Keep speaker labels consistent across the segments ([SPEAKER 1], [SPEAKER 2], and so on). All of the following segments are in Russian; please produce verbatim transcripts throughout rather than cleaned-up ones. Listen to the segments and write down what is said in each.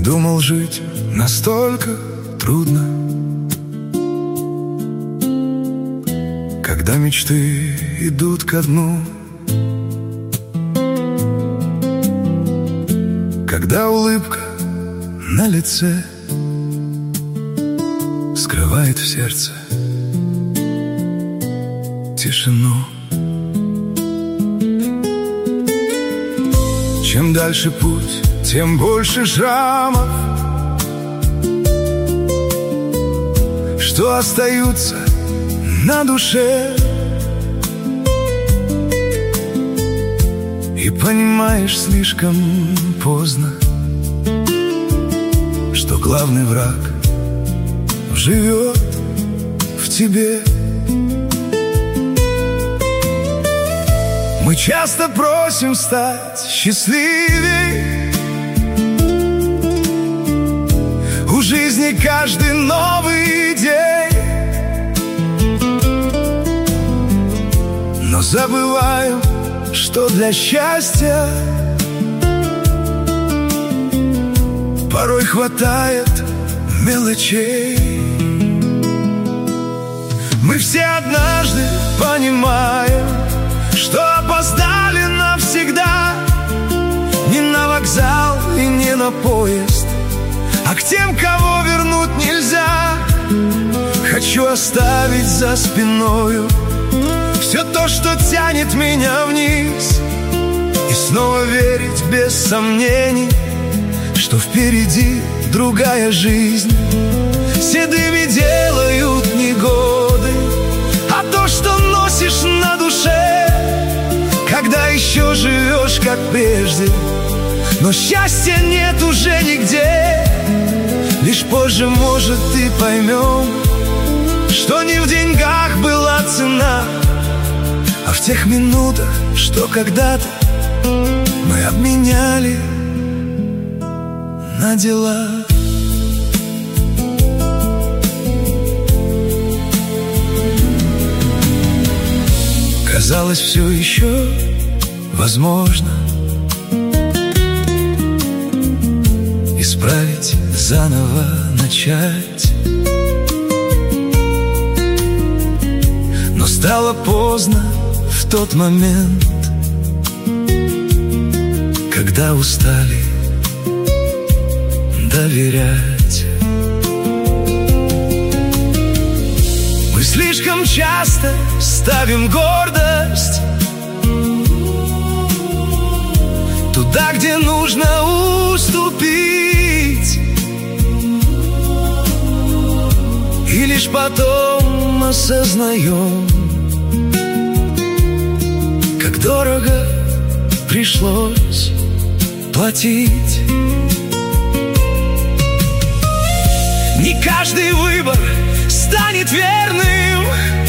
[SPEAKER 1] думал, жить настолько трудно, когда мечты идут ко дну, когда улыбка на лице скрывает в сердце тишину. Чем дальше путь, тем больше шрамов, что остаются на душе. И понимаешь слишком поздно, что главный враг живет в тебе. Мы часто просим стать счастливей. У жизни каждый новый день, но забываем, что для счастья порой хватает мелочей. Мы все однажды понимаем, что опоздали навсегда, не на вокзал и не на поезд, а к тем, кого вернуть нельзя. Хочу оставить за спиною все то, что тянет меня вниз, и снова верить без сомнений, что впереди другая жизнь. Седыми делают не годы, а то, что носишь на душе, когда еще живешь как прежде, но счастья нет уже нигде. Лишь позже, может, ты поймем, что не в деньгах была цена, а в тех минутах, что когда-то мы обменяли на дела. Казалось, все еще возможно исправить, заново начать, но стало поздно в тот момент, когда устали доверять. Мы слишком часто ставим гордость туда, где нужно уступить, и лишь потом осознаем, как дорого пришлось платить. Не каждый выбор станет верным,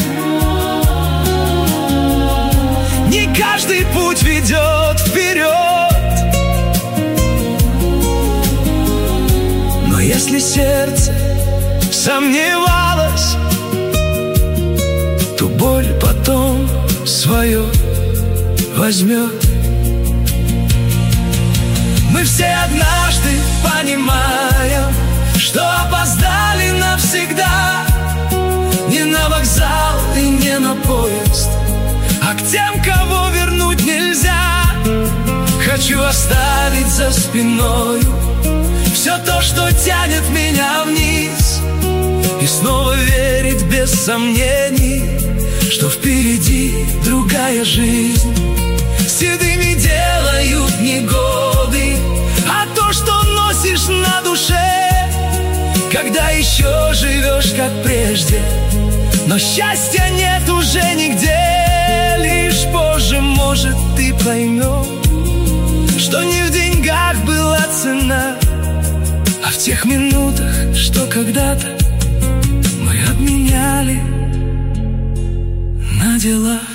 [SPEAKER 1] не каждый путь ведет вперед, но если сердце сомневалось, то боль потом свое возьмет. Мы все однажды понимаем, что опоздали навсегда, не на вокзал и не на поезд, а к тем, кого вернуть нельзя. Хочу оставить за спиною все то, что тянет меня вниз, и снова верить без сомнений, что впереди другая жизнь. Седыми делают не годы, а то, что носишь на душе, когда еще живешь как прежде, но счастья нет уже нигде. Лишь позже, может, ты поймешь, что не в деньгах была цена, а в тех минутах, что когда-то мы обменяли на дела.